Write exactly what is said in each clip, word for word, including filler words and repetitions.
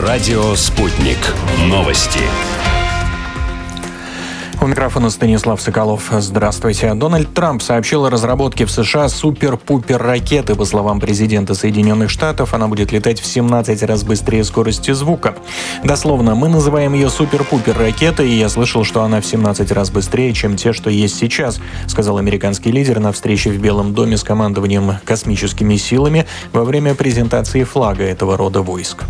Радио «Спутник». Новости. У микрофона Станислав Соколов. Здравствуйте. Дональд Трамп сообщил о разработке в США супер-пупер-ракеты. По словам президента Соединенных Штатов, она будет летать в семнадцать раз быстрее скорости звука. Дословно, мы называем ее супер-пупер-ракетой, и я слышал, что она в семнадцать раз быстрее, чем те, что есть сейчас, сказал американский лидер на встрече в Белом доме с командованием космическими силами во время презентации флага этого рода войск.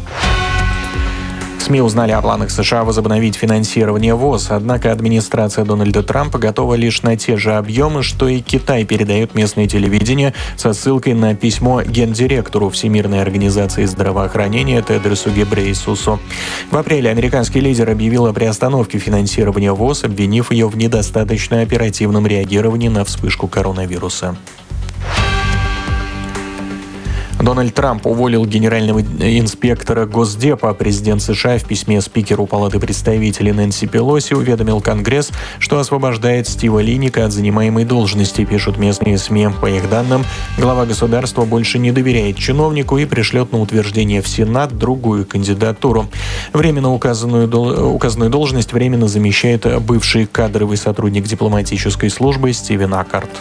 СМИ узнали о планах США возобновить финансирование ВОЗ, однако администрация Дональда Трампа готова лишь на те же объемы, что и Китай, передает местное телевидение со ссылкой на письмо гендиректору Всемирной организации здравоохранения Тедросу Гебрейесусу. В апреле американский лидер объявил о приостановке финансирования ВОЗ, обвинив ее в недостаточно оперативном реагировании на вспышку коронавируса. Дональд Трамп уволил генерального инспектора Госдепа. Президент США в письме спикеру Палаты представителей Нэнси Пелоси уведомил Конгресс, что освобождает Стива Линика от занимаемой должности, пишут местные СМИ. По их данным, глава государства больше не доверяет чиновнику и пришлет на утверждение в Сенат другую кандидатуру. Временно указанную, указанную должность временно замещает бывший кадровый сотрудник дипломатической службы Стивен Аккарт.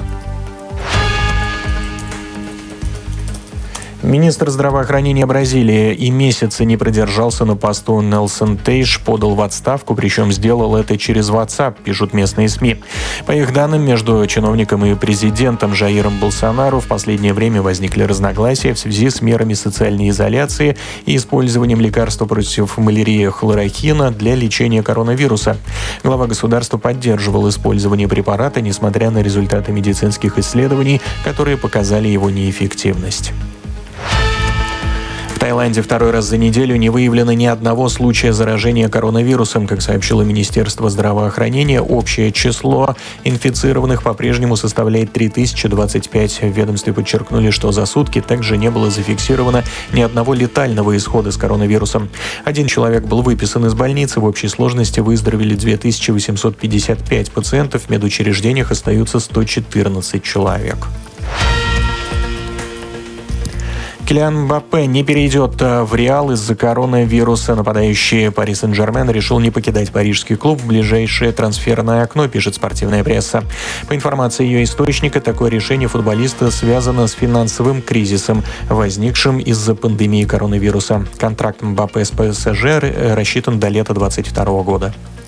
Министр здравоохранения Бразилии и месяца не продержался на посту. Нельсон Тейш подал в отставку, причем сделал это через WhatsApp, пишут местные СМИ. По их данным, между чиновником и президентом Жаиром Болсонару в последнее время возникли разногласия в связи с мерами социальной изоляции и использованием лекарства против малярии хлорохина для лечения коронавируса. Глава государства поддерживал использование препарата, несмотря на результаты медицинских исследований, которые показали его неэффективность. В Таиланде второй раз за неделю не выявлено ни одного случая заражения коронавирусом. Как сообщило Министерство здравоохранения, общее число инфицированных по-прежнему составляет три тысячи двадцать пять. В ведомстве подчеркнули, что за сутки также не было зафиксировано ни одного летального исхода с коронавирусом. Один человек был выписан из больницы. В общей сложности выздоровели две тысячи восемьсот пятьдесят пять пациентов. В медучреждениях остаются сто четырнадцать человек. Килиан Мбаппе не перейдет в Реал из-за коронавируса. Нападающий Пари Сен-Жермен решил не покидать парижский клуб в ближайшее трансферное окно, пишет спортивная пресса. По информации ее источника, такое решение футболиста связано с финансовым кризисом, возникшим из-за пандемии коронавируса. Контракт Мбаппе с ПСЖ рассчитан до лета двадцать второго года.